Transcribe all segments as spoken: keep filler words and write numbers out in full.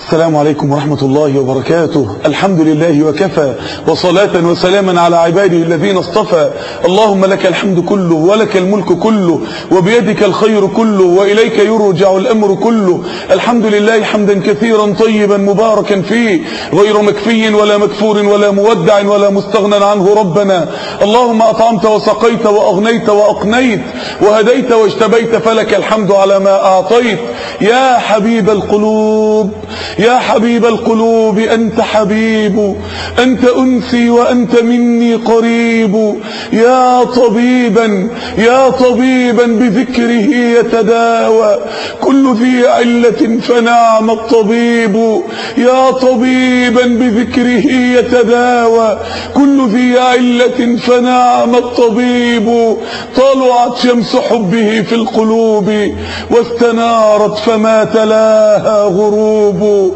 السلام عليكم ورحمة الله وبركاته. الحمد لله وكفى، وصلاة وسلاما على عباده الذين اصطفى. اللهم لك الحمد كله ولك الملك كله وبيدك الخير كله وإليك يرجع الأمر كله. الحمد لله حمدا كثيرا طيبا مباركا فيه، غير مكفي ولا مكفور ولا مودع ولا مستغنى عنه ربنا. اللهم أطعمت وسقيت وأغنيت وأقنيت وهديت واجتبيت، فلك الحمد على ما أعطيت. يا حبيب القلوب يا حبيب القلوب، أنت حبيب، أنت أنسي وأنت مني قريب. يا طبيبا يا طبيبا بذكره يتداوى كل ذي علة فنعم الطبيب. يا طبيبا بذكره يتداوى كل ذي علة فنعم الطبيب. طلعت شمس حبه في القلوب واستنارت فما تلاها غروب.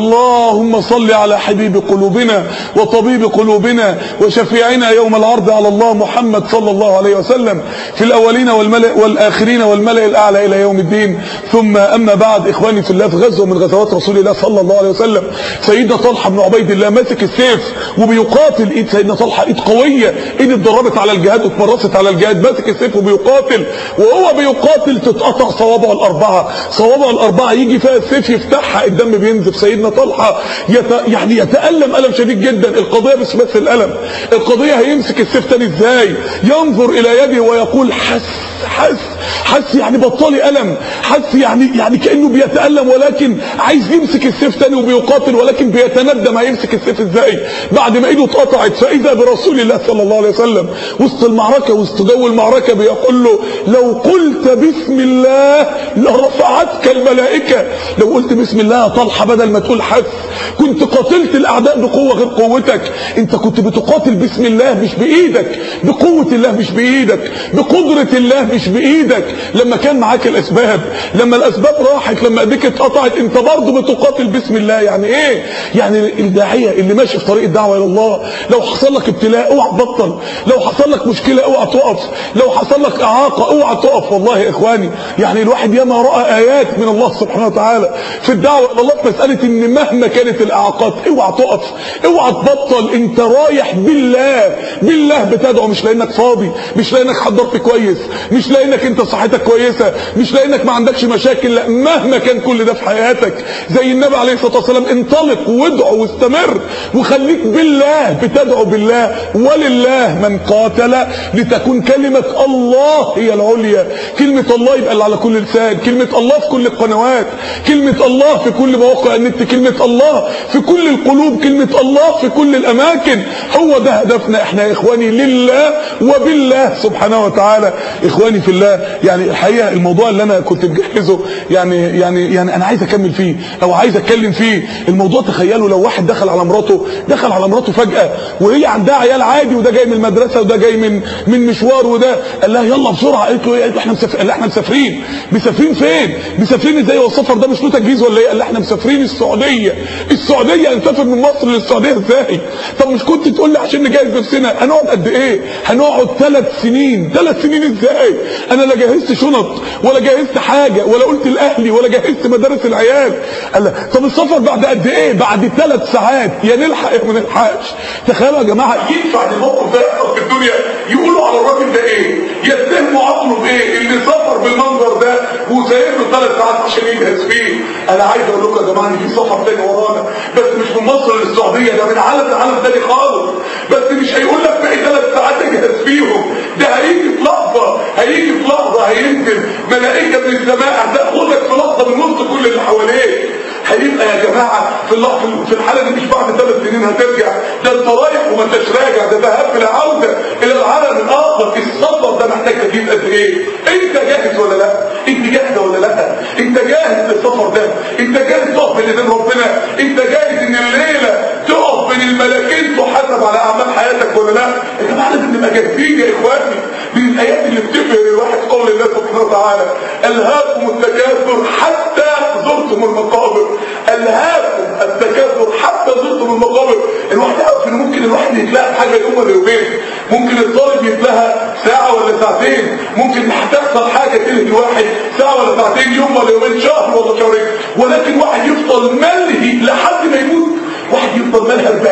اللهم صل على حبيب قلوبنا وطبيب قلوبنا وشفيعنا يوم العرض على الله، محمد صلى الله عليه وسلم، في الأولين والآخرين والملأ الأعلى إلى يوم الدين. ثم أما بعد، إخواني في الله، في غزوة من غزوات رسول الله صلى الله عليه وسلم، سيدنا طلحة بن عبيد الله ماسك السيف وبيقاتل. ايد سيدنا طلحة ايد قوية، ايد اتدربت على الجهاد واتمرست على الجهاد، ماسك السيف وبيقاتل. وهو بيقاتل تتقطع صوابعه الأربعة، صوابعه الأربعة يجي فيها السيف يفتحها، الدم بينزف. سيدنا طلحة يت... يعني يتألم ألم شديد جدا. القضية مش بس الألم، القضية هيمسك السيف تاني ازاي. ينظر إلى يده ويقول حس حس حس، يعني بطلي ألم، حس يعني يعني كأنه بيتألم، ولكن عايز يمسك السيف تاني وبيقاتل، ولكن بيتندم هيمسك السيف ازاي بعد ما ايده اتقطعت. فإذا برسول الله صلى الله عليه وسلم وسط المعركة، وسط جو المعركة، بيقول له لو قلت بسم الله لرفعتك الملائكة. لو قلت بسم الله يا طلحة بدل ما تقول حس، كنت قاتلت الأعداء بقوة غير قوتك. انت كنت بتقاتل بسم الله مش بإيدك، بقوة الله مش بإيدك، بقدرة الله مش بإيدك. لما كان معاك الأسباب، لما الأسباب راحت، لما ايديك اتقطعت، انت برضه بتقاتل بسم الله. يعني ايه؟ يعني الداعية اللي ماشي في طريق الدعوة إلى الله، لو حصل لك ابتلاء اوعى تبطل، لو حصل لك مشكلة اوعى تقف، لو حصل لك إعاقة اوعى تقف. والله يا إخواني، يعني الواحد ياما رأى آيات من الله سبحانه وتعالى في الدعوة إلى الله، في مسألة ان مهما كانت الإعاقات اوعى تقف، اوعى تبطل. انت رايح بالله، بالله بتدعو، مش لانك فاضي، مش لانك حضرت كويس، مش لانك انت صحتك كويسة، مش لانك ما عندكش مشاكل. لا، مهما كان كل ده في حياتك، زي النبي عليه الصلاة والسلام، انطلق وادعو واستمر وخليك بالله بتدعو بالله. ولله من قاتل لتكون كلمة الله هي العليا. كلمة الله يبقى اللي على كل لسان، كلمة الله في كل القنوات، كلمة الله في كل مواقع النت، كلمة الله في كل القلوب، كلمة الله في كل الأماكن. هو ده هدفنا احنا يا إخواني، لله وبالله سبحانه وتعالى. إخواني في الله، يعني الحقيقة الموضوع اللي أنا كنت مجهزه، يعني يعني يعني أنا عايز أكمل فيه أو عايز أتكلم فيه. الموضوع تخيلوا لو واحد دخل على مراته، دخل على مراته فجأة وهي عندها عيال عادي، وده جاي من المدرسة وده جاي من من مشوار، وده قال لها يلا بسرعة، قالت له ايه؟ احنا مسافرين. قال لها احنا مسافرين. مسافرين فين؟ مسافرين ازاي؟ هو السفر ده مش له تجهيز ولا ايه؟ قال لها احنا مسافرين السعودية. السعودية هنسافر من مصر للسعودية ازاي؟ طب مش كنت تقول لي عشان نجهز نفسنا؟ هنقعد قد ايه؟ هنقعد ثلاث سنين. ثلاث سنين ازاي؟ انا لا جهزت شنط ولا جهزت حاجة ولا قلت لاهلي ولا جهزت مدارس العيال. قال لها طب السفر بعد قد ايه؟ بعد ثلاث ساعات، يا نلحق يا ما نلحقش. تخيلوا يا جماعة، ينفع الموقف ده يحصل في الدنيا؟ يقولوا على الراجل ده ايه؟ يتهموا عقله بايه؟ اللي سافر بالمنظر ده وسايب له ثلاث ساعات عشان يجهز فيه. انا عايز اقول لكم يا جماعه ان في سفر تاني ورانا، بس مش من مصر للسعوديه، ده من عالم لعالم تاني خالص. بس مش هيقول لك باقي ثلاث ساعات اجهز فيهم، ده هيجي في لحظه، هيجي في لحظه هينزل ملائكه من السماء هتاخدك في لحظه من وسط كل اللي حواليك. هيبقى يا جماعه في اللحظه، في الحاله دي مش بعد ثلاث سنين هترجع، ده انت رايح وما انتش راجع، ده ذهاب بلا عوده الى العالم الاخر. السفر ده محتاج تجهيز قد ايه؟ انت جاهز ولا لا؟ انت جاهزه ولا لا؟ انت جاهز للسفر ده؟ انت جاهز تقف بين ايدين ربنا؟ انت جاهز ان الليله تقف بين الملائكين تحاسب على اعمال حياتك ولا لا؟ يا جماعه لازم نبقى جاهزين يا اخواني. من الايات اللي بتبهر الواحد قول الله سبحانه وتعالى: الهاكم التكاثر حتى زرتم المقابر. الهاكم التكاثر حتى زرتم المقابر. الواحد عارف ان ممكن الواحد يتلاقى حاجه يوم ولا يومين، ممكن الطالب يتلاقى ساعه ولا ساعتين، ممكن هتحصل حاجه تلهي الواحد ساعه ولا ساعتين، يوم ولا يومين، شهر ولا شهرين، ولكن واحد يفضل ملهي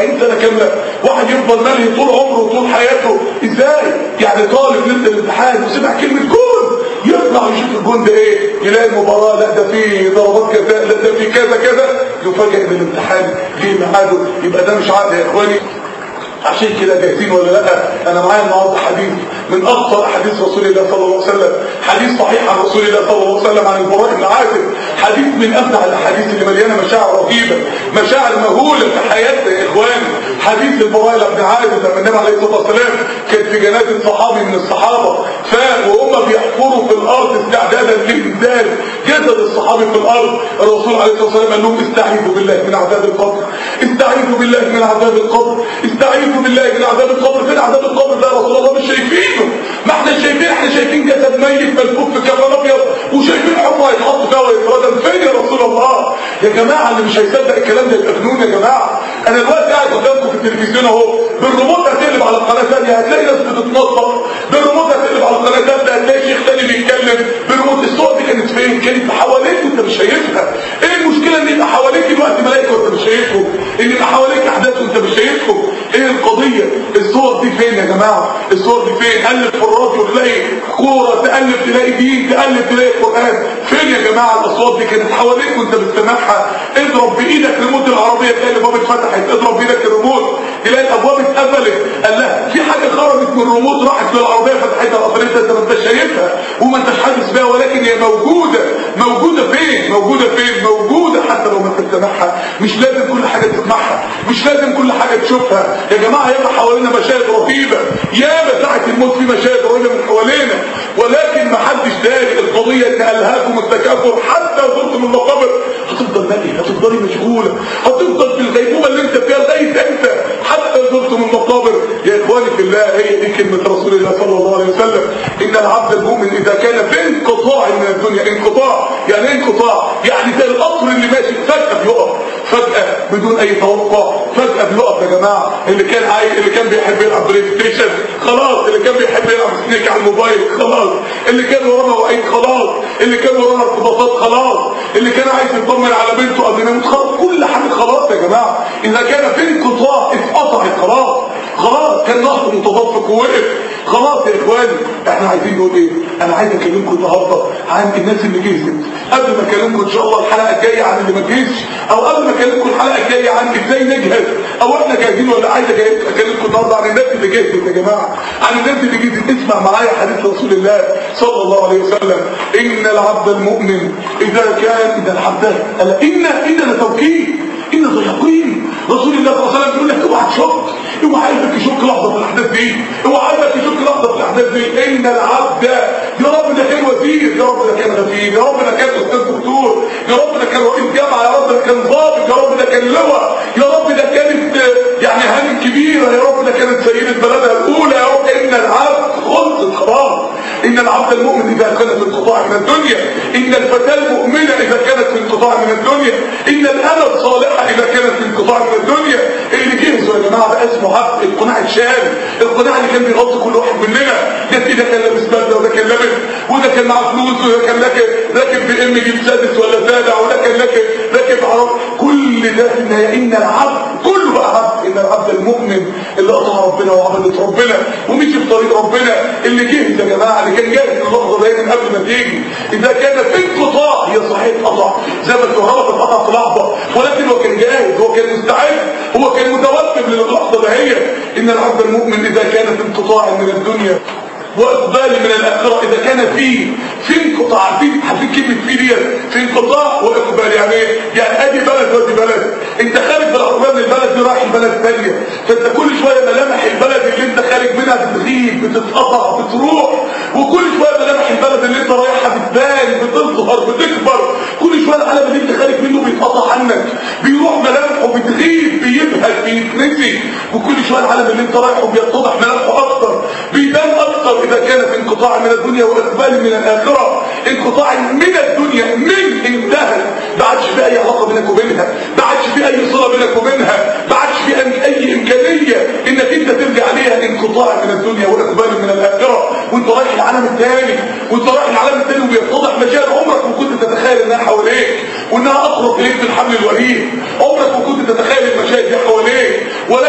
أربعين سنة كاملة، واحد يفضل مالي طول عمره وطول حياته ازاي؟ يعني طالب ليله الامتحان وسمع كلمه جون يطلع يشوف الجون ده ايه، يلاقي المباراه لا ده فيه ضربات كذا، لا ده فيه كذا كذا، يفاجئ ان الامتحان جه ميعاده. يبقى ده مش عقل يا اخواني. عشان كده جاهزين ولا لا؟ انا معايا النهارده حديث من اخطر احاديث رسول الله صلى الله عليه وسلم، حديث صحيح عن رسول الله صلى الله عليه وسلم عن البراء بن عازب، حديث من ابدع الاحاديث اللي مليانه مشاعر رهيبه، مشاعر مهوله في حياتنا يا اخواني. حديث البراء بن عازب لما النبي عليه الصلاه والسلام كان في جنازه صحابي من الصحابه، ف وهم بيحفروا في الارض استعدادا لانزال جسد الصحابي في الارض، الرسول عليه الصلاه والسلام قال لهم استعيذوا بالله من عذاب القبر، استعيذوا بالله من عذاب القبر، استعيذوا بالله من عذاب القبر. فين عذاب القبر ده يا رسول الله؟ مش شايفينه. ما احنا شايفين، احنا شايفين جسد ميت ملفوف في كفن ابيض وشايفين حفره يتحط فيها ويتردم. فين يا رسول الله؟ يا جماعه اللي مش هيصدق الكلام ده يبقى مجنون يا جماعه. انا دلوقتي قاعد قدامكم في التلفزيون اهو، بالريموت هتقلب على القناه ثانيه هتلاقي ناس بتتنطط، بالريموت هتقلب على القناه ثالثه هتلاقي شيخ ثاني بيتكلم، بالريموت. الصور دي كانت فين؟ كانت حواليك وانت مش شايفها. ايه المشكله ان يبقى حواليك دلوقتي ملائكه وانت مش شايفهم؟ ان يبقى حواليك احداث وانت مش شايفهم؟ ايه القضيه؟ الصور دي فين يا جماعه؟ الصور دي فين؟ قلب في الراديو تلاقي كوره، تقلب تلاقي دين، تقلب تلاقي قران. فين يا جماعه الاصوات دي؟ كانت حواليك وانت بتسمعها. اضرب بايدك ريموت العربيه تلاقي الابواب اتفتحت، اضرب بايدك الريموت تلاقي الابواب اتقفلت. قال لها في حاجه خرجت من الريموت راحت للعربيه فتحتها وقفلتها، انت ما انتش شايفها وما انتش حاسس بيها، ولكن هي موجوده. موجوده فين؟ موجوده فين؟ موجوده حتى لو ما تسمعها. مش لازم كل حاجه تسمعها، مش لازم كل حاجه تشوفها يا جماعه. يبقى حوالينا مشاهد رهيبه، ياما ساعه الموت في مشاهد رهيبه من حوالينا، ولكن ما حدش داري. القضيه ان الهاكم التكاثر حتى زرتم المقابر. هتفضل مالي، هتفضلي مشغوله، هتفضل في الغيبوبه اللي انت فيها لغايه امتى؟ حتى زرتم المقابر. يا اخواني في الله، هي دي كلمه رسول الله صلى الله عليه وسلم، ان العبد المؤمن اذا كان في انقطاع من الدنيا. انقطاع يعني ايه انقطاع؟ يعني زي القطر اللي ماشي فجاه بيقف، فجاه بدون اي توقع، فجاه بيقف يا جماعه. اللي كان عايز، اللي كان بيحب يلعب بلاي ستيشن خلاص، اللي كان بيحب يلعب سنيك على الموبايل خلاص، اللي كان وراه مواعيد خلاص، اللي كان وراه ارتباطات خلاص، اللي كان عايز يطمن على بنته قبل ما يموت خلاص، كل حاجه خلاص يا جماعه. اذا كان في انقطاع اتقطعت خلاص، خلاص كان نهر متدفق ووقف خلاص. يا اخواني احنا عايزين نقول ايه؟ انا عايز اكلمكم النهارده عن الناس اللي جهزت، قبل ما اكلمكم ان شاء الله الحلقه الجايه عن اللي ما جهزش، او قبل ما اكلمكم الحلقه الجايه عن ازاي نجهز، او احنا جاهزين ولا عايز اكلمكم النهارده عن الناس اللي جهزت يا جماعه، عن الناس اللي جهزت. اسمع معايا حديث رسول الله صلى الله عليه وسلم، ان العبد المؤمن اذا كان اذا العبد الا ان ان ده توكيد، ان ده يقين. رسول الله صلى الله عليه وسلم بيقول لك اوعى تشك، اوعى قلبك يشك لحظه في الاحداث دي، اوعى قلبك يشك لحظه في الاحداث دي. ان العبد، يا رب ده كان وزير، يا رب ده كان غفير، يا رب ده كان استاذ دكتور، يا رب ده كان رئيس جامعه، يا رب ده كان ضابط، يا رب ده كان لواء، يا رب ده كانت يعني هانم كبيره، يا رب ده كانت سيده بلدها الاولى، يا رب. ان العبد خلص خلاص. ان العبد المؤمن اذا كانت في انقطاع من الدنيا، ان الفتاه المؤمنه اذا كانت في انقطاع من الدنيا، ان الامه الصالحه اذا كانت في انقطاع من الدنيا. اللي جهزوا يا جماعه ده اسمه عبد. القناع الشامل، القناع اللي كان بيغطي كل واحد مننا، ده ده كان لابس بدله، وده كان لابس، وده كان معاه فلوس، وده كان راكب بي ام جيب سادس ولا سابع، وده كان راكب راكب عرب. كل ده ان ان العبد كله بقى عبد. ان العبد المؤمن اللي قطع ربنا وعبدت ربنا ومشي في طريق ربنا، اللي جهز يا جماعه، اللي كان جاهز اللحظه دي من قبل ما تيجي. اذا كان في انقطاع، هي صحيح قطع زي ما الكهرباء بتقطع في لحظه، ولكن هو كان جاهز، هو كان مستعد، هو كان متوكل للحظه دهية. ان العبد المؤمن اذا كان في انقطاع من الدنيا واقبال من الاخره، اذا كان في في انقطاع، في حبيت كلمه في دي، في انقطاع واقبال. يعني ايه؟ يعني ادي بلد وادي بلد، انت خارج بالعربيه من البلد دي رايح البلد ثانيه، فانت كل شويه ملامح البلد اللي انت خارج منها بتغيب، بتتقطع، بتروح، وكل شويه ملامح البلد اللي انت رايحها بتبان، بتظهر، بتكبر. كل شويه العالم اللي انت خارج منه بيتقطع عنك، بيروح ملامحه، بتغيب، بيبهت، بيتنسي. وكل شويه العالم اللي انت رايحه بيتضح ملامحه اكتر، بيبان اكتر. اذا كان في انقطاع من الدنيا واقبال من الاخره، انقطاع من الدنيا، من انتهى، ما عادش في اي علاقه بينك وبينها، ما عادش في اي صله بينك وبينها، ما عادش في اي امكانيه انك انت ترجع عليها. انقطاع من الدنيا واقبال من الاخره، وانت رايح العالم الثاني، وانت رايح العالم الثاني وبيتضح مشاهد عمرك ما كنت تتخيل انها حواليك، وانها اقرب اليك من حبل الوريد. عمرك ما كنت تتخيل المشاهد دي حواليك،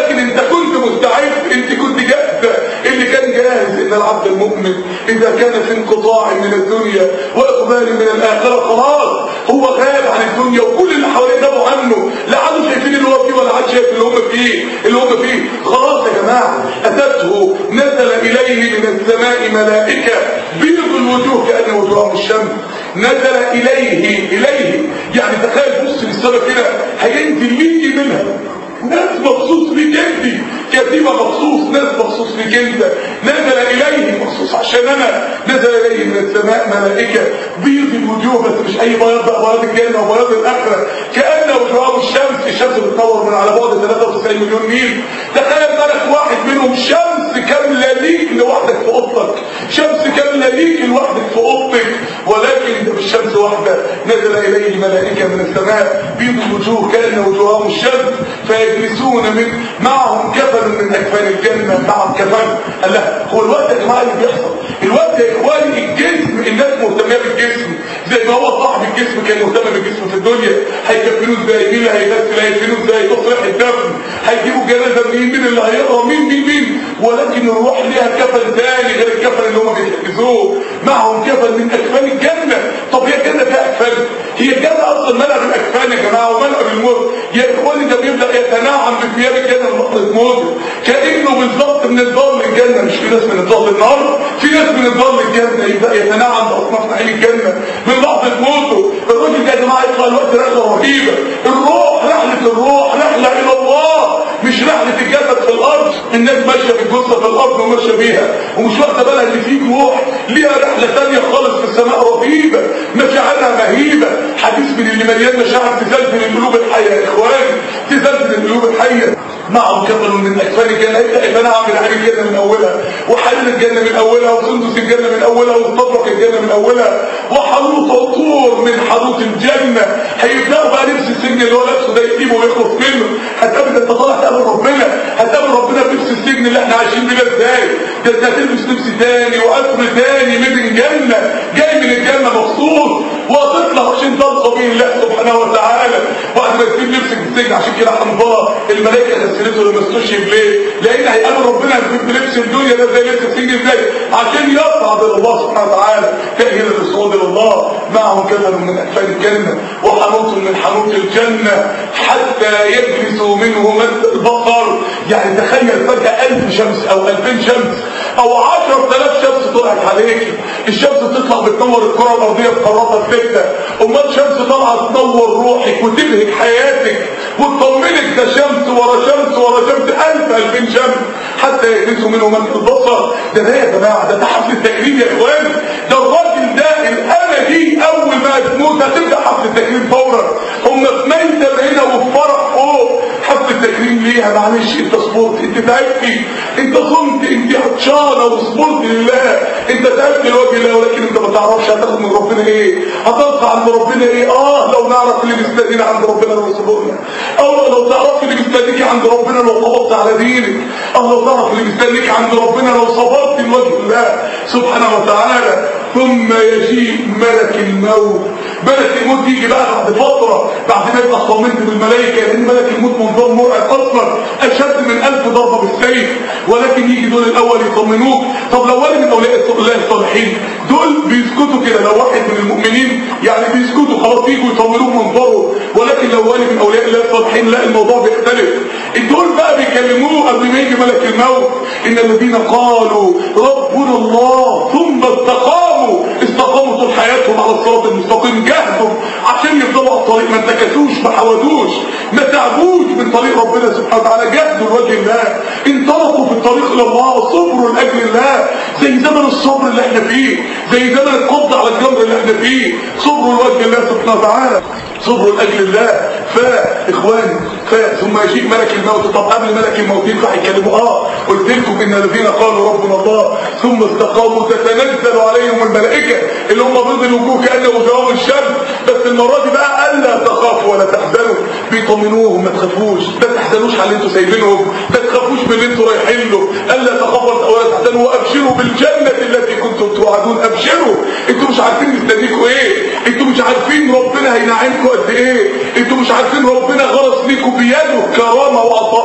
اذا كان في انقطاع من الدنيا واقبال من الاخره خلاص هو غاب عن الدنيا وكل اللي حواليه غابوا عنه، لا عادوا شايفين اللي هو فيه ولا عاد شايف اللي هم فيه اللي هم فيه خلاص يا جماعه. اتته نزل اليه من السماء ملائكه بيض الوجوه كأن وجوههم الشمس. نزل اليه اليه يعني تخيل بص للسماء كده هينزل مين منها ناس مخصوص فيك انت، كتيبه مخصوص، ناس مخصوص فيك انت. نزل اليه مخصوص عشان انا. نزل اليه من السماء ملائكه بيض الوجوه، بس مش اي بياض بقى، بياض الجنه وبياض الاخره، كأن وجوههم الشمس. الشمس بتنور من على بعد ثلاثة وتسعين مليون ميل. تخيل ملك واحد منهم شمس كامله ليك لوحدك في اوضتك، شمس كامله ليك لوحدك في اوضتك، ولكن ده مش شمس واحده. نزل اليه ملائكه من السماء بيض الوجوه كأن وجوههم الشمس فيجلسون من معهم كفن من اكفان الجنه، معهم كفن. قال لا هو الوقت يا جماعه اللي بيحصل الوقت يا اخواني الجسم، الناس مهتمه بالجسم زي ما هو صاحب الجسم كان مهتم بالجسم في الدنيا. هيكفنوه ازاي؟ مين اللي هيغسل؟ هيدفنوه ازاي؟ تصريح الدفن، هيجيبوا جنازه منين؟ مين اللي هيقرا؟ مين مين مين ولكن الروح ليها كفن ثاني غير الكفن اللي هم بيجهزوه. معهم كفن من اكفان الجنه. طب هي الجنه فيها اكفان؟ هي الجنه اصلا ملأ بالاكفان يا جماعه وملأ بالموت يا اخواني. ده بيبدا يتناعم بثياب الجنه لحظه موته، كانه بالظبط من الضال للجنه. مش في ناس من الضال للنار، في ناس من الضال للجنه. يبدا يتناعم باصناف نعيم الجنه من لحظه موته. الراجل ده يا جماعه يطلع الوقت رحله رهيبه. الروح رحله الروح رحله الى الله، مش رحله الجسد في الارض. الناس ماشيه بالجثه في الارض وماشيه بيها ومش واخده بالها ان فيك روح ليها رحله ثانيه خالص في السماء رهيبه، مشاعرها مهيبه. حديث من اللي مليان مشاعر تزلزل القلوب الحيه يا اخوان، تزلزل القلوب الحيه. معهم كفن من اكفان الجنه. يبدا يتنعم من عين الجنه من اولها، وحلل الجنه من اولها، وسندس الجنه من اولها، واستبرق الجنه من اولها، وحنوط الطور من حنوط الجنه. هيبداوا بقى لبس السجن اللي هو لابسه ده يجيبه ويخلص منه. هتقابل انت طالع تقابل ربنا، هتقابل ربنا بلبس السجن اللي احنا عايشين بيه ازاي؟ ده انت هتلبس لبس تاني وقصر تاني من الجنه، جاي من الجنه مخصوص، وهتطلع عشان تلقى به الله سبحانه وتعالى. واحد ما يسيب لبسك في السجن. عشان كده حنظله الملائكه غسلته لما استشهد ليه؟ لان هيقابل ربنا بلبس الدنيا ده زي لبس السجن ازاي؟ عشان يصعد الى الله سبحانه وتعالى. تأهيل للصعود الى الله. معهم كفن من اكفان الجنه وحنوط من حنوط الجنه حتى يجلسوا منه مد البصر. يعني تخيل فجاه ألف شمس او ألفين شمس او عشرة آلاف شمس طلعت عليك. الشمس تطلع بتنور الكره الارضيه بقاراتها السته، امال شمس طالعه تنور روحك وتبهج حياتك وتطمنك. ده شمس ورا شمس ورا شمس، ألف ألفين شمس حتى يجلسوا منه مد البصر. ده ده يا جماعه ده حفل التكريم يا اخوان. ده الراجل ده الامه دي اول ما تموت هتبدا حفل التكريم فورا. هم في ميتم هنا وفي فرح فوق. حفل التكريم ليها معلش انت صبرت، انت تعبتي، انت صمت، انت عطشانه وصبرت لله، انت تعبت لوجه الله، ولكن انت ما تعرفش هتاخد من ربنا ايه، هتلقى عند ربنا ايه. اه لو نعرف اللي بيستاذينا عند ربنا لو صبرنا، او لو تعرف اللي بيستاذيك عند ربنا لو طبقت على دينك، او لو تعرف اللي بيستاذيك عند ربنا لو صبرت لوجه الله سبحانه وتعالى. ثم يجيء ملك الموت. ملك الموت يجي بقى بعد فتره، بعد ما يبقى اطمنت بالملائكه، لان ملك الموت منظر مرعب اصلا اشد من ألف ضربه بالسيف، ولكن يجي دول الاول يطمنوك. طب لو واحد من اولياء الله الصالحين دول بيسكتوا كده، لو واحد من المؤمنين يعني بيسكتوا خلاص يجوا يطمنوك منظره، ولكن لو واحد من اولياء الله الصالحين لا الموضوع بيختلف. دول بقى بيكلموه قبل ما يجي ملك الموت. ان الذين قالوا ربنا الله ثم استقاموا، استقاموا طول حياتهم على الصراط المستقيم، جاهدوا عشان يفضلوا على الطريق، ما انتكسوش، ما حودوش، ما تعبوش من طريق ربنا سبحانه وتعالى، جاهدوا لوجه الله، انطلقوا في الطريق الى الله، صبروا لاجل الله، زي زمن الصبر اللي احنا فيه، زي زمن القبض على الجمر اللي احنا فيه، صبروا لوجه الله سبحانه وتعالى، صبروا لاجل الله. فاخواني ثم يجيء ملك الموت. طب قبل ملك الموت يطلع يكلموا اه قلت لكم ان الذين قالوا ربنا الله ثم استقاموا تتنزل عليهم الملائكه اللي هم بيض الوجوه كانه وجوههم الشمس. بس المره دي بقى الا تخافوا ولا تحزنوا، بيطمنوهم ما تخافوش، ما تحزنوش على اللي انتوا سايبينهم، ما تخافوش من اللي انتوا رايحين له، الا تخافوا ولا تحزنوا وابشروا بالجنه التي كنتم توعدون. ابشروا، انتوا مش عارفين مستنيكوا ايه، انتوا مش عارفين ربنا هينعمكم قد ايه، انتوا مش عارفين ربنا غرس ليكم بيده كرامه وعطاء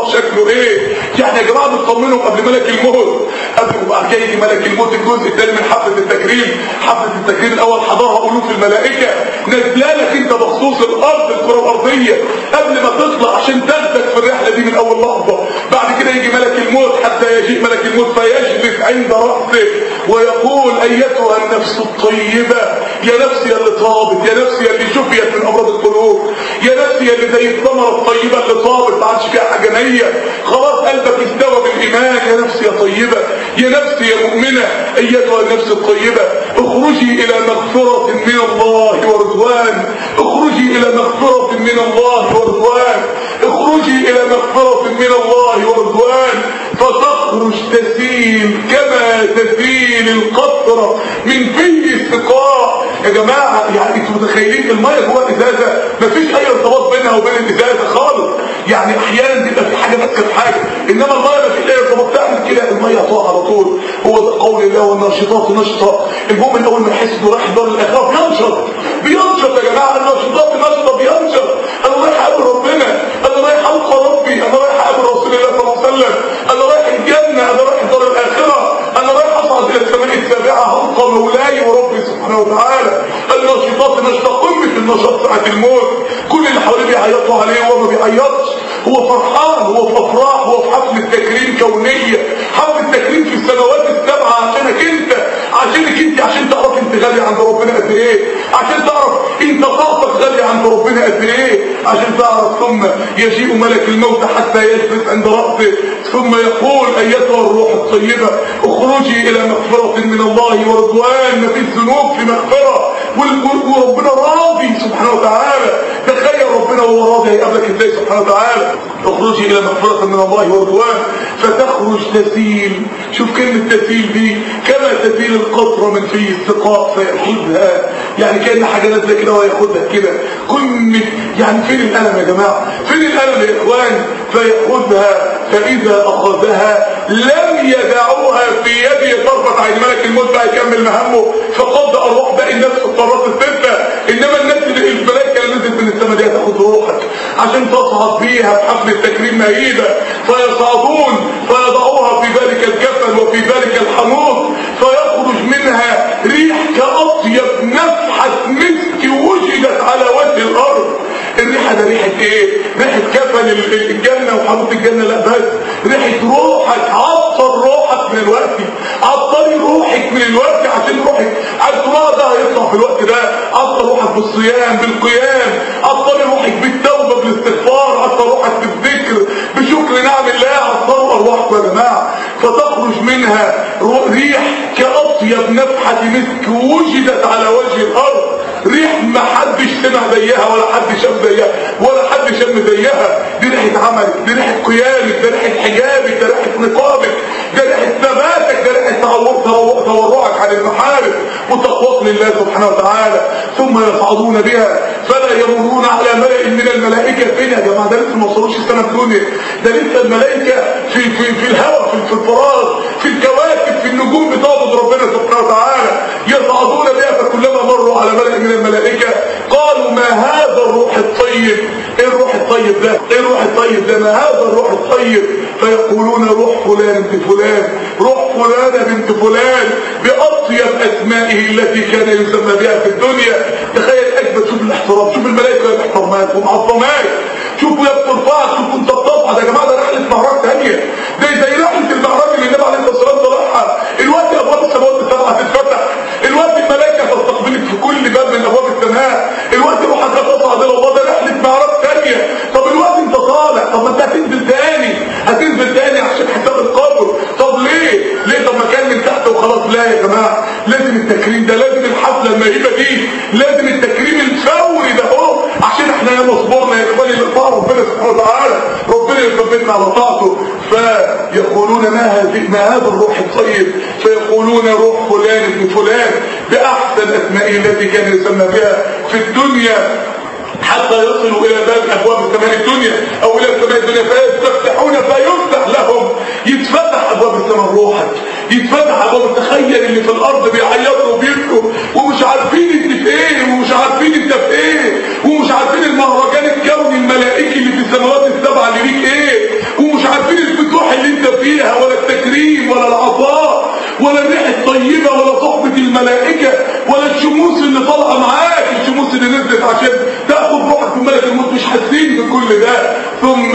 الله شكله ايه. يعني يا جماعه بتطمنوا قبل ملك الموت، قبل وبعد كده يجي ملك الموت الجزء الثاني من حفله التكريم. حفله التكريم الاول حضرها الوف الملائكه نازله لك انت بخصوص الارض الكره الارضيه قبل ما تطلع عشان تاخدك في الرحله دي من اول لحظه. بعد كده يجي ملك الموت حتى يجيء ملك الموت فيجلس عند راسه ويقول ايتها النفس الطيبه، يا نفسي اللي طابت، يا نفسي اللي شفيت من امراض القلوب، يا نفسي اللي زي الثمره الطيبه اللي طابت ما عادش فيها حاجه نيه، خلاص قلبك استوى بالايمان، يا نفسي يا طيبه، يا نفسي يا مؤمنه، ايتها النفس الطيبه اخرجي الى مغفره من الله ورضوان، اخرجي الى مغفره من الله ورضوان، اخرجي الى مغفره من الله ورضوان، فتخرج تسيل كما تسيل القطره من في السقاء. يا جماعه يعني انتوا متخيلين الميه جوه الازازه مفيش اي ارتباط بينها وبين الازازه خالص، يعني احيانا بيبقى في حاجه ماسكه في حاجه، انما الميه مفيش اي ارتباط، تعمل كده الميه هتقع على طول. هو ده قول الله والناشطات نشطا، المؤمن اول ما يحس انه رايح دار الاخره بينشط بينشط يا جماعه، الناشطات نشطه بينشط، انا رايح اقابل ربنا، انا رايح القى ربي، انا رايح اقابل رسول الله صلى الله عليه وسلم، انا رايح الجنه، انا رايح دار الاخره، انا رايح اصعد الى السماء السابعه القى مولاي وربي سبحانه وتعالى. الناشطات نشطه، قمه النشاط ساعه الموت، كل اللي حواليه بيعيطوا عليه وهو ما بيعيطش، هو فرحان، هو في افراح، هو في حفله تكريم كونيه، حفله تكريم في السماوات السبعه عشانك انت، عشانك انت، عشان تعرف انت غالي عند ربنا قد ايه، عشان تعرف انت طاقتك غالي عند ربنا قد ايه، عشان تعرف. ثم يجيء ملك الموت حتى يجلس عند راسه ثم يقول ايتها الروح الطيبه اخرجي الى مغفره من الله ورضوان، ما فيش ذنوب في مغفره وربنا راضي سبحانه وتعالى. تخيل ربنا وهو راضي هيقابلك ازاي سبحانه وتعالى. اخرجي الى مغفره من الله ورضوان فتخرج تسيل، شوف كلمه تسيل دي، كما تسيل القطره من في السقاء فياخذها، يعني كان حاجه نازله كده وياخذها كده. كل يعني فين الالم يا جماعه، فين الالم يا اخوان؟ فياخذها فاذا اخذها لم يدعوها في يده طرفه عين. ملك الموت بقى يكمل مهمه فقد ارواح باقي الناس في القارات السته، انما الناس اللي الملائكه اللي نزلت من السماء دي هتاخد روحك عشان تصعد بيها في حفل التكريم مهيبه، فيصعدون فيضعوها في ذلك الكفن وفي ذلك الحنوط، فيخرج منها ريح كاطيب نفحه مسك وجدت على وجه الارض. الريحه ده ريحه ايه؟ ريحه كفن الجنه وحنوط الجنه، لا بس ريحه روحك. عطر روحك من الوقت، عطري روحك من الوقت عشان روحك عطرها ده هيطلع في الوقت ده. عطر روحك بالصيام بالقيام، عطري روحك بالتوبه بالاستغفار، عطر روحك بالذكر بشكر نعم الله. عطروا ارواحكم يا جماعه. فتخرج منها ريح كاطيب نفحه مسك وجدت على وجه الارض، ريح ما حدش سمع زيها ولا حد شم زيها ولا حد شم زيها. دي ريحه عملك، دي ريحه قيامك، دي ريحه حجابك، دي ريحه نقابك، دي ريحه ثباتك، دي ريحه تورعك عن المحارم وتقواك لله سبحانه وتعالى. ثم يصعدون بها فلا يمرون على ملأ من الملائكه. فين يا جماعه؟ ده لسه ما وصلوش السنه الدنيا، ده لسه الملائكه في في في الهواء، في الفراغ، في الكواكب، في النجوم بتعبد ربنا سبحانه وتعالى. يصعدون بها فكلما مروا على ملأ من الملائكه قالوا ما هذا الروح الطيب. ايه الروح الطيب ده؟ ايه الروح الطيب ده؟ ما هذا الروح الطيب؟ فيقولون روح فلان بنت فلان، روح فلانه بنت فلان باطيب اسمائه التي كان يسمى بها في الدنيا. تخيل اجمل، شوف الاحترام، شوف الملائكه محترمات ومعظمات، شوفوا يا بترفعك، شوفوا انت بتطلع. يا جماعه ده رحله معراج ثانيه، ده زي رحله المعراج اللي النبي عليه الصلاه والسلام طلعها. الوقت ابواب السماوات السبعه هتتفتح، الوقت الملائكه تستقبلك في كل باب من ابواب السماء، الوقت روحك هتصعد الى الله. ده رحله معراج ثانيه. طب الوقت انت طالع، طب ما انت هتنزل تاني، هتنزل تاني عشان حساب القبر. طب ليه؟ ليه؟ طب ما كان من تحت وخلاص. لا يا جماعه، لازم التكريم ده، لازم الحفله المهيبه دي، لازم التكريم الفوري ده اهو، عشان احنا يا صبرنا يا اخواني لطاعه ربنا سبحانه وتعالى، ربنا يثبتنا على طاعته. فيقولون ما هذه ما هذا الروح الطيب؟ فيقولون روح فلان ابن فلان باحسن اسمائه التي كان يسمى بها في الدنيا، حتى يصلوا الى باب ابواب السماء الدنيا او الى السماء الدنيا فيستفتحون فيفتح لهم. يتفتح ابواب السماء روحك، يتفتح ابواب. تخيل اللي في الارض بيعيطوا وبيبكوا ومش عارفين انت في ايه، ومش عارفين انت في ايه، ومش عارفين المهرجان الكوني الملائكي اللي في السماوات السبعه اللي ليك ايه، ومش اللي طالعه معاك، الشموس اللي نزلت عشان تاخد روحك من ملك الموت، مش حاسين بكل ده. ثم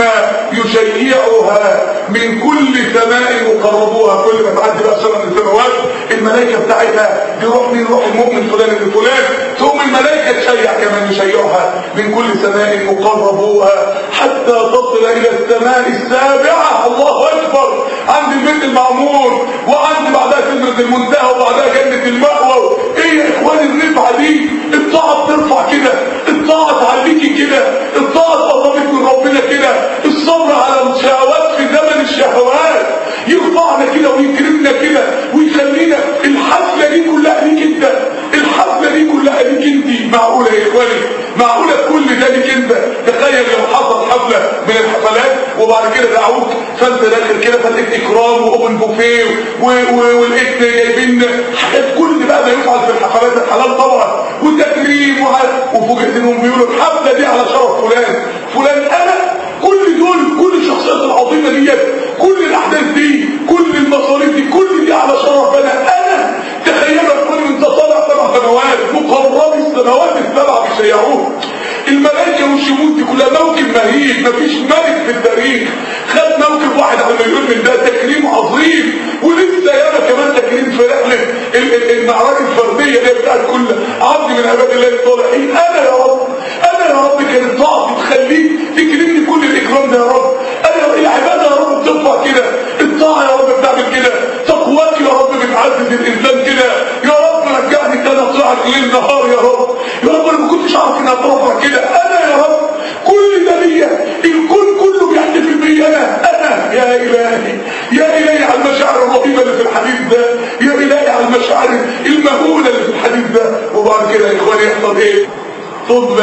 يشيعها من كل سماء وقربوها، كل ما تعدي بقى سنه من السماوات الملائكه بتاعتها يروح مين؟ روح المؤمن فلان ابن فلان، ثم الملائكه تشيع كمان يشيعها من كل سماء وقربوها حتى تصل الى السماء السابعه. الله اكبر، عند البيت المعمور، وعند بعدها سدرة المنتهى، وبعدها جنة المأوى. ايه يا اخواني الرفعة دي؟ الطاعة بترفع كده، الطاعة تعليكي كده، الطاعة تقربك من ربنا كده، الصبر على الشهوات في زمن الشهوات يرفعنا كده ويكرمنا كده ويخلينا. الحفلة دي كلها ليك انت، الحفلة دي كلها ليك انت. معقولة يا اخواني؟ معقولة كل ده ليك انت؟ تخيل لو حصل حفلة من الحفلات وبعد كده دعوك فانت داخل كده فلقيت اكرام واوبن بوفيه ولقيت جايبين حاجات، كل بقى ما يفعل في الحفلات الحلال طبعا وتكريم، وفوجئت انهم بيقولوا الحفله دي على شرف فلان فلان. انا كل دول، كل الشخصيات العظيمه ديت، كل الاحداث دي، كل المصاريف دي، كل دي على شرف انا. انا تخيلوا كل انت طالع سبع سنوات مقربي السماوات السبع بيشيعوه، الملائكه والشموس دي كلها موكب مهيب، مفيش ملك في التاريخ خد موكب واحد على المليون من ده. تكريم عظيم، ولسه ياما كمان تكريم في رحله المعارك الفرديه دي بتاعت كل عبد من عباد الله الصالحين. انا يا رب، انا يا رب كانت طاعتي تخليك تكرمني كل الاكرام ده يا رب. انا العباده يا رب بترفع كده، الطاعه يا رب بتعمل كده، تقواك يا رب بتعزز الانسان كده. يا رب رجعني كده اطلعك ليل نهار يا رب. يا رب انا ما كنتش عارف انها ترفع كده. انا يا رب كل ده ليا، الكون كله بيحتفل بيا انا. انا يا الهي، يا الهي على المشاعر الرهيبه اللي في الحديث ده، يا الهي على المشاعر المهوله اللي في الحديث ده. وبعد كده يا اخواني يحصل ايه؟ ثم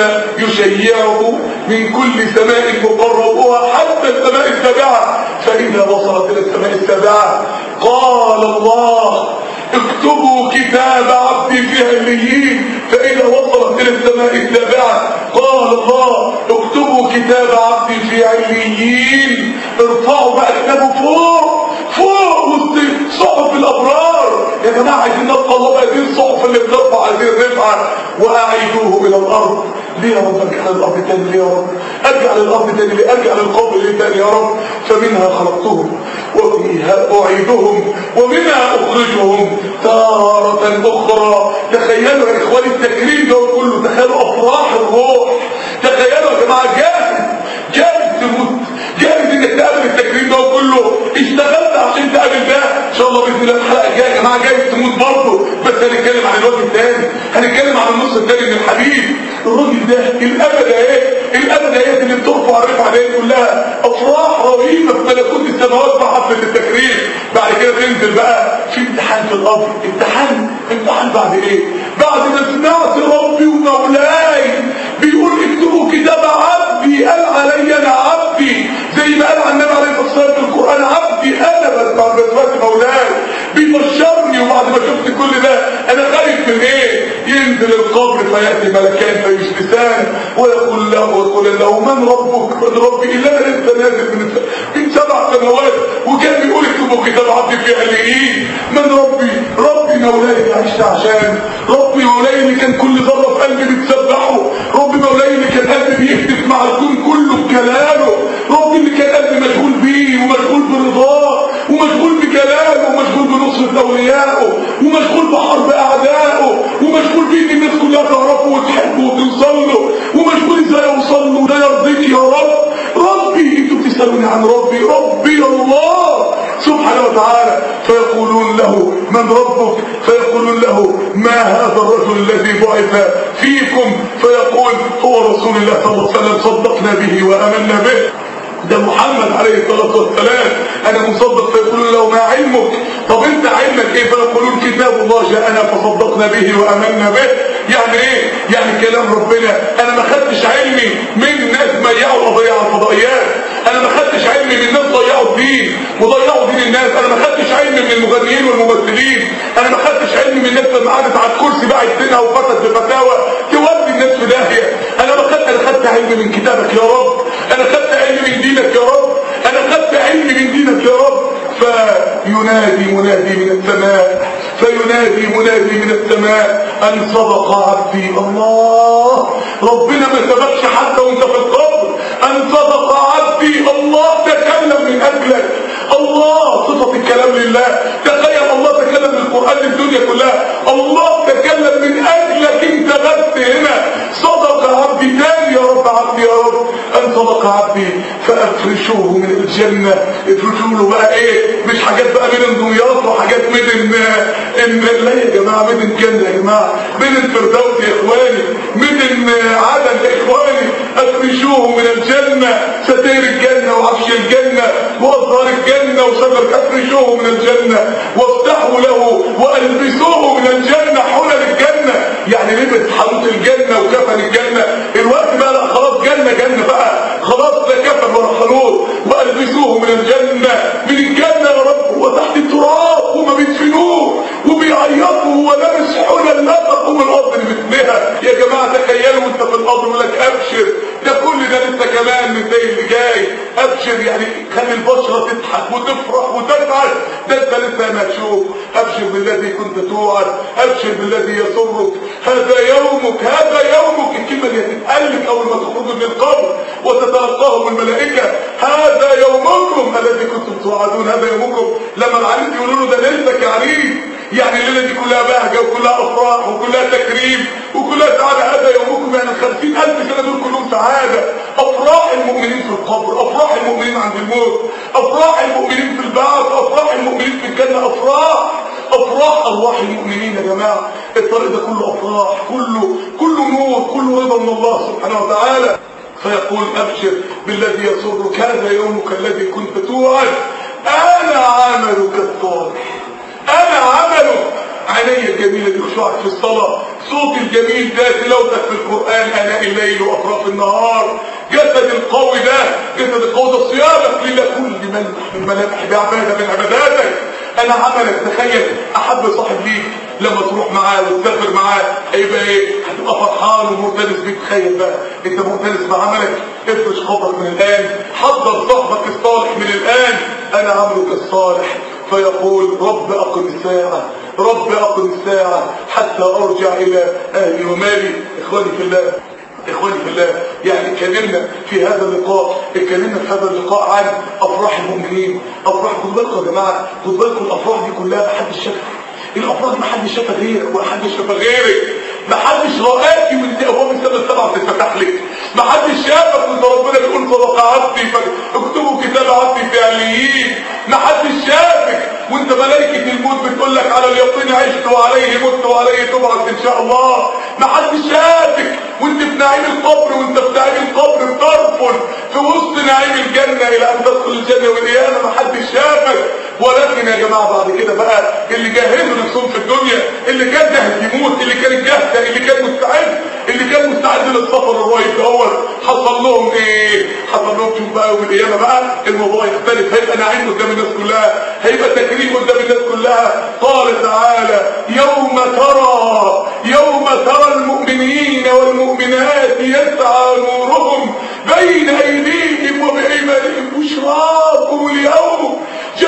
يشيعه من كل سماء مقربوها حتى السماء السابعه. فاذا وصلت الى السماء السابعه قال الله اكتبوا كتاب عبدي في عليين. فإذا وصلت إلى السماء السابعة قال الله اكتبوا كتاب عبدي في عليين. ارفعوا بقى كتابه فوق فوق وسط صحف الأبرار. يا جماعة عايزين نبقى الله بقى دي الصحف اللي بترفع هذه الرفعة. وأعيدوه إلى الأرض. ليه يا رب ارجع للأرض تاني؟ ليه يا رب ارجع للأرض تاني؟ ليه ارجع للقبر ليه تاني يا رب؟ فمنها خلقتهم وفيها أعيدهم ومنها أخرجهم تارة أخرى. تخيلوا يا إخواني التكريم ده كله، تخيلوا أفراح الروح. تخيلوا يا جماعة جاهز جاهز تموت، جاهز انك تقابل التكريم ده كله. اشتغلت عشان تقابل ده ان شاء الله باذن الله. الحلقه الجايه يا جماعه جاهز تموت برضه، بس هنتكلم عن الوجه الثاني، هنتكلم عن النص الثاني من الحديث. الراجل ده الابد اهي، الابد اهي اللي بترفع الرفعه دي كلها افراح رهيبه في ملكوت السماوات مع حفله التكريم. بعد كده تنزل بقى في امتحان في الارض. امتحان امتحان بعد ايه؟ بعد ما سمعت ربي ومولاي بيقول اكتبوا كتاب عبدي، قال علي انا عبدي، زي ما قال عن النبي عليه الصلاه والسلام في القران عبدي انا. بس بعد ما سمعت مولاي بيبشرني، وبعد ما شفت كل ده انا خايف من ايه؟ ينزل القبر فياتي ملكان فيجلسان ويقول له ويقول له من ربك؟ من ربي؟ الا انا لسه نازل من من سبع سنوات وكان بيقول اكتبوا كتاب عبدي في عليين. من ربي؟ ربي مولاي اللي عشت عشان، ربي مولاي اللي كان كل ذره في قلبي بتسبحه، ربي مولاي اللي كان قلبي بيهتف مع الكون كله بكلامه، ربي اللي كان قلبي مشغول بيه ومشغول برضاه ومشغول بكلامه ومشغول بنصرة اوليائه ومشغول بحرب اعدائه ومشغول بيه ان الناس كلها تعرفه وتحبه وتوصل له، ومشغول ازاي اوصل له ده يرضيك يا رب. ربي انتوا بتسالوني عن ربي، ربي الله سبحانه وتعالى. فيقولون له من ربك؟ فيقولون له ما هذا الرجل الذي بعث فيكم؟ فيقول هو رسول الله صلى الله عليه وسلم، صدقنا به وامنا به، ده محمد عليه الصلاة والسلام، انا مصدق. فيقولون له ما علمك؟ طب انت علمك ايه؟ فيقولون كتاب الله جاءنا فصدقنا به وامنا به. يعني ايه؟ يعني كلام ربنا. انا ما خدتش علمي من ناس ضيعوا القضيه على الفضائيات، انا ما خدتش علمي من ناس ضيعوا الدين وضيعوا دين الناس، انا ما خدتش علمي من المغنيين والممثلين، انا ما خدتش علمي من الناس لما قعدت على الكرسي بقى سنها وفتت بفتاوى تودي الناس في داهيه. انا ما خدت، انا خدت علمي من كتابك يا رب، انا خدت علمي من دينك يا رب، انا خدت علمي من دينك يا رب. فينادي منادي من السماء، فينادي منادي من السماء ان صدق عبدي. الله، ربنا ما سبقش حتى وانت في القبر. ان صدق عبدي، الله تكلم من اجلك. الله صفة الكلام لله. تخيل الله تكلم بالقرآن للدنيا كلها. الله تكلم من اجلك انت بس هنا. صدق عبدي، تاني يا رب عبدي يا رب. ان صدق عبدي فافرشوه من الجنة. افرشوا له بقى ايه؟ مش حاجات بقى من دمياط وحاجات من ان لا يا جماعة، من الجنة يا جماعة، من الفردوس يا اخواني، من عدن يا اخواني. افرشوه من الجنة، ستير الجنة وعفش الجنة وازهار الجنة وشجر. افرشوه من الجنة وافتحوا له والبسوه من الجنة حلل الجنة. يعني لبس حلوط الجنة وكفن الجنة. الوقت بقى لا خلاص، جنة جنة بقى خلاص، لا كفن ولا حلوط. والبسوه من الجنة، من الجنة يا رب. هو تحت التراب وما بيدفنوه وبيعيطوا ولابس حلل لا تقوم الارض بمثلها. يا جماعة تخيلوا وانت في الارض يقول لك ابشر، ده كل ده لسه كمان من زي اللي جاي. ابشر يعني خلي البشرة تضحك وتفرح وتسعد. ده انت لسه ما تشوف. ابشر بالذي كنت توعد، ابشر بالذي يسرك، هذا يومك هذا يومك. الكلمة اللي هتتقلك اول ما تخرجوا من القبر وتتلقاهم الملائكة. هذا يومكم الذي كنتم توعدون، هذا يومكم. لما العريس يقولوا له ده ليلتك يا عريس، يعني الليلة دي كلها بهجة وكلها افراح وكلها تكريم وكلها سعادة. هذا يومكم، يعني خمسين الف سنة دول كلهم سعادة. افراح المؤمنين في القبر، افراح المؤمنين عند الموت، افراح المؤمنين في البعث، افراح المؤمنين في الجنة. افراح افراح ارواح المؤمنين يا جماعة. الطريق ده كله افراح، كله كله نور، كله رضا من الله سبحانه وتعالى. فيقول ابشر بالذي يسرك، هذا يومك الذي كنت توعد. انا عملك الصالح، انا عملك. عيني الجميلة دي خشوعك في الصلاة، صوت الجميل ده تلاوتك في القرآن آناء الليل وأطراف النهار، جسد القوي ده، جسد القوي ده صيامك لله، كل ملمح من ملامح بعبادة من عباداتك. انا عملك. تخيل احب صاحب ليك لما تروح معاه وتسافر معاه هيبقى ايه؟ هتبقى فرحان ومرتبط بيك. تخيل بقى انت مرتبط بعملك. افرش خبرك من الان، حضر صاحبك الصالح من الان. انا عملك الصالح. فيقول رب اقم الساعة، رب اقم الساعة حتى ارجع الى اهلي ومالي. اخواني في الله، اخواني في الله، يعني اتكلمنا في هذا اللقاء اتكلمنا في هذا اللقاء عن افراح المؤمنين. افراح، خدوا بالكم يا جماعه، خدوا بالكم الافراح دي كلها محدش شافها. الافراح دي محدش شافها غيرك ومحدش شافها غيرك. محدش رآكي وانت ابواب السماء السبعه بتتفتح لك. محدش شافك وانت ربنا بيقول صدق عبدي فاكتبوا كتاب عبدي في عليين. محدش شافك وانت ملائكه الموت بتقول لك على اليقين عشت وعليه مت وعليه تبعث ان شاء الله. محدش شافك وانت في نعيم القبر، وانت في نعيم القبر بترفل في وسط نعيم الجنه الى ان تدخل الجنه والقيامه. محدش شافك. ولكن يا جماعه بعد كده بقى اللي جهزوا نفسهم في الدنيا، اللي كان جاهز يموت، اللي كان جاهز، اللي كان مستعد، اللي كان مستعد للسفر الرايح الاول، حصل لهم ايه؟ حصل لهم شوف بقى يوم القيامه بقى الموضوع يختلف. هيبقى نعيم قدام الناس كلها، هيبقى تكريم قدام الناس كلها. قال تعالى يوم ترى يوم ترى المؤمنين والمؤمنات يسعى نورهم بين ايديهم وبايمانهم بشراكم اليوم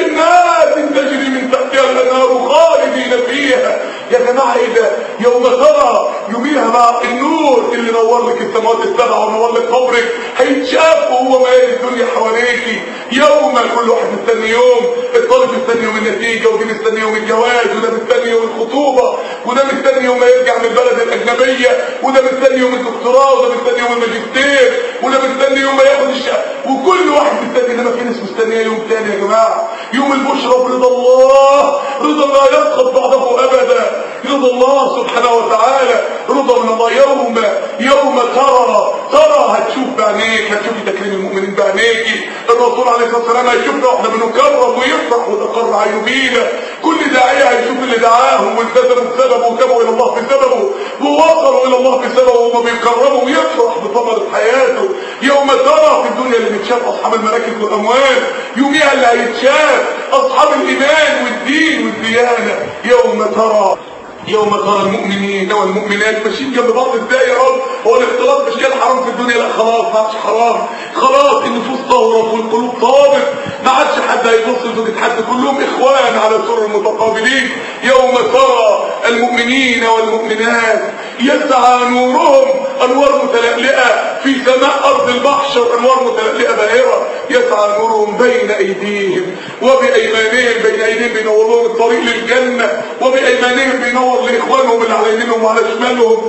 جنات تجري من تحتها الانهار خالدين فيها. يا جماعه ايه ده؟ يوم ترى، يوميها مع النور اللي نور لك السماوات السبع ونور لك قبرك هيتشاف وهو مايل الدنيا حواليكي. يوم كل واحد مستني يوم، الطالب مستني يوم النتيجه، ودي مستني يوم الجواز، وده مستني يوم الخطوبه، وده مستني يوم ما يرجع من البلد الاجنبيه، وده مستني يوم الدكتوراه، وده مستني يوم الماجستير، وده مستني يوم ما ياخد الشهاده، وكل واحد مستني. انما في ناس مستنيه يوم تاني يا جماعه، يوم البشرى برضا الله، رضا لا يسقط بعده ابدا، رضا الله سبحانه وتعالى، رضا من الله. يوم يوم ترى ترى هتشوف بعينيك، هتشوف تكريم المؤمنين بعينيكي. الرسول عليه الصلاه والسلام هيشوفنا واحنا بنكرم ويفرح وتقر عينه بينا. كل داعيه هيشوف اللي دعاهم والتزموا بسببه وكبوا الى الله بسببه ووصلوا الى الله بسببه وما بيكرموا ويفرح بثمره حياته. يوم ترى في الدنيا اللي بتشاف اصحاب المراكز والاموال، يوميها اللي هيتشاف اصحاب الايمان والدين والديانه. يوم ترى يوم ترى المؤمنين والمؤمنات ماشيين جنب بعض. ازاي يا رب؟ هو الاختلاط مش كان حرام في الدنيا؟ لا خلاص ما عادش حرام، خلاص النفوس طاهره والقلوب طاهره، ما عادش حد حد هيبص لزوجة حد، كلهم اخوان على سرر متقابلين. يوم ترى المؤمنين والمؤمنات يسعى نورهم انوار متلألئة في سماء ارض المحشر، انوار متلألئة باهرة، يسعى نورهم بين ايديهم وبايمانهم. بين ايديهم بينور لهم الطريق للجنة، وبايمانهم بينور لاخوانهم اللي على يمينهم وعلى شمالهم.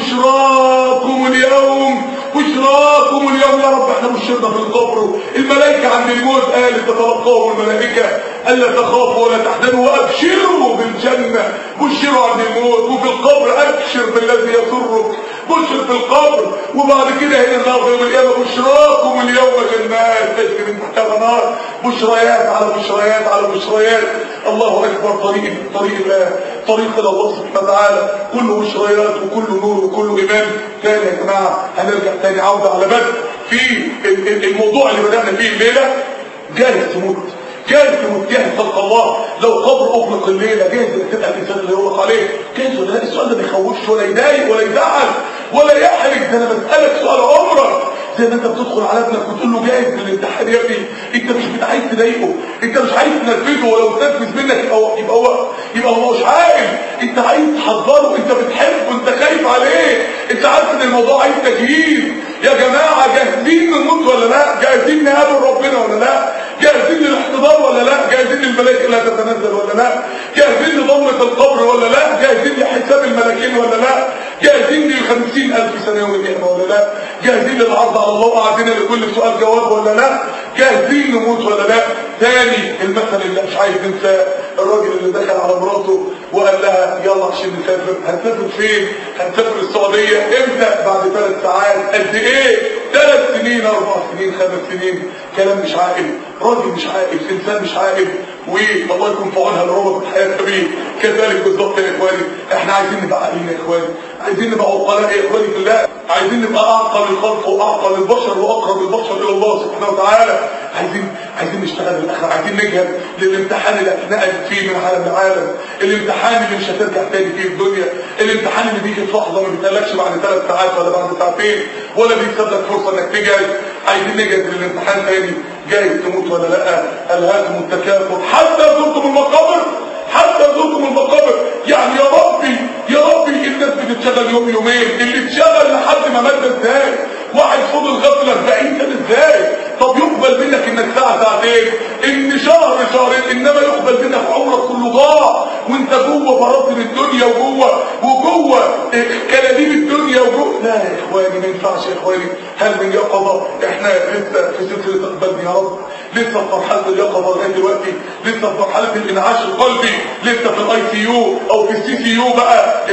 بشراكم اليوم، بشراكم اليوم يا رب. احنا بشرنا في القبر، الملائكة عند الموت قالت تتلقاهم الملائكة الا تخافوا ولا تحزنوا وابشروا بالجنة. بشروا عند الموت، وفي القبر ابشر بالذي يسرك، بشر في القبر. وبعد كده هنا النار في يوم القيامة بشراكم اليوم جنات تجري من تحتها نار. بشريات على بشريات على بشريات. الله اكبر. طريق طريق الله، طريق الى الله سبحانه وتعالى، كله بشريات وكله نور وكله ايمان. تاني يا جماعه هنرجع تاني عوده على بدء في الموضوع اللي بدانا فيه الليله. جاهز تموت، جاهز تموت، جاهز تلقى الله. لو قبر اغلق الليله جاهز انك تبقى الانسان اللي يغلق عليه؟ جاهز ولا لا؟ السؤال ده ما يخوفش ولا يضايق ولا يزعل ولا يحرج. ده انا بسالك سؤال عمرك، زي ما انت بتدخل على ابنك وتقول له جاهز للامتحان يا ابني، انت مش عايز تضايقه، انت مش عايز تنرفزه، ولو تنرفز منك يبقى هو يبقى هو يبقى هو مش عاقل. انت عايز تحضره، انت بتحبه، انت خايف عليه، انت عارف ان الموضوع عايز تجهيز. يا جماعه جاهزين نموت ولا لا؟ جاهزين نقابل ربنا ولا لا؟ جاهزين للاحتضار ولا لا؟ جاهزين للملائكه اللي هتتنزل ولا لا؟ جاهزين لضمه القبر ولا لا؟ جاهزين لحساب الملائكين ولا لا؟ جاهزين للخمسين الف سنه يوم القيامه ولا لا؟ جاهزين للعرض على الله وقاعدين لكل سؤال جواب ولا لا؟ جاهزين نموت ولا لا؟ ثاني المثل اللي مش عايز ننساه، الراجل اللي دخل على مراته وقال لها يلا عشان نسافر. هنسافر فين؟ هنسافر السعوديه. امتى؟ بعد ثلاث ساعات. قد ايه؟ ثلاث سنين، اربع سنين، خمس سنين. كلام مش عاقل، راجل مش عاقل، انسان مش عاقل. والله يكون في عونها لربط حياتها بيه. كذلك بالظبط يا اخواني، احنا عايزين نبقى عاقلين يا اخواني، عايزين نبقى عقلاء يا اخواني في الله، عايزين نبقى اعقل الخلق واعقل البشر واقرب البشر الى الله سبحانه وتعالى. عايزين عايزين نشتغل للاخره، عايزين نجهز للامتحان اللي هتنقل فيه من عالم لعالم، الامتحان اللي مش هترجع تاني فيه الدنيا، الامتحان اللي بيجي في لحظه ما بيتقالكش بعد ثلاث ساعات ولا بعد ساعتين ولا بيسيب لك فرصه انك تجهز. عايزين نجهز للامتحان تاني. جايز تموت ولا لا؟ الهاكم التكاثر حتى زرتم المقابر، حتى زرتم المقابر. يعني يا ربي يا ربي الناس بتتشغل يوم يومين، اللي اتشغل لحد ما مات ازاي؟ واحد فضل غفل أربعين سنة ازاي؟ طب يقبل منك انك ساعة ساعتين، ان شهر شهرين، انما يقبل منك عمرك كله ضاع وانت جوه براطن الدنيا وجوه وجوه كلابيب الدنيا وجوه. لا يا اخواني ما ينفعش يا اخواني. هل من يقظة؟ احنا لسه في سلسلة اقبلني يا رب، لسه في مرحلة اليقظة لغاية دلوقتي، لسه في مرحلة الانعاش القلبي، لسه في الاي سي يو او في السي سي يو بقى،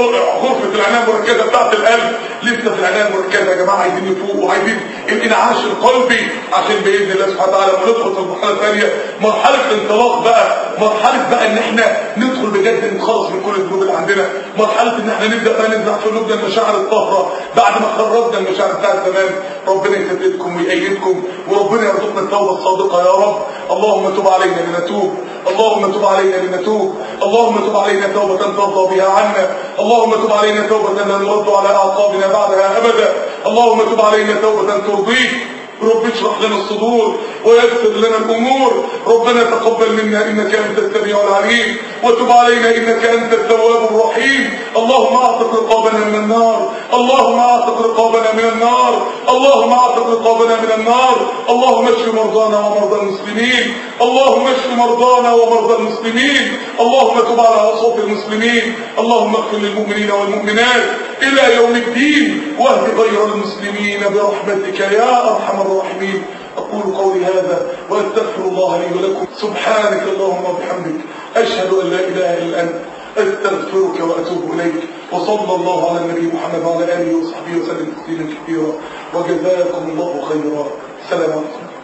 غرفة العناية المركزة بتاعت القلب، لسه في العناية المركزة. يا جماعة عايزين نفوق وعايزين الانعاش القلبي عشان باذن الله سبحانه وتعالى ندخل في المرحلة الثانية، مرحلة الانطلاق بقى، مرحلة بقى ان احنا ندخل بجد نتخلص من كل الذنوب اللي عندنا، مرحلة ان احنا نبدأ بقى ننزع في قلوبنا المشاعر الطاهرة بعد ما خرجنا المشاعر بتاعت زمان. ربنا يثبتكم ويأيدكم وربنا يرزقنا التوبة الصادقة يا رب. اللهم تب علينا لنتوب، اللهم تب علينا لنتوب، اللهم تب علينا توبة ترضى بها عنا، اللهم تب علينا توبة لا نرد على أعقابنا بعدها أبدا، اللهم تب علينا توبة ترضيك. رب اشرح لنا الصدور ويسر لنا الامور. ربنا تقبل منا انك انت السميع العليم، وتب علينا انك انت التواب الرحيم. اللهم اعتق رقابنا من النار، اللهم اعتق رقابنا من النار، اللهم اعتق رقابنا من النار. اللهم اشف مرضانا ومرضى المسلمين، اللهم اشف مرضانا ومرضى المسلمين. اللهم تب على عصاة المسلمين، اللهم اغفر للمؤمنين والمؤمنات الى يوم الدين، واهد غير المسلمين برحمتك يا ارحم الراحمين. اقول قولي هذا واستغفر الله لي ولكم. سبحانك اللهم وبحمدك، اشهد ان لا اله الا انت، استغفرك واتوب اليك. وصلى الله على النبي محمد وعلى اله وصحبه وسلم تسليما كثيرا، وجزاكم الله خيرا. السلام عليكم.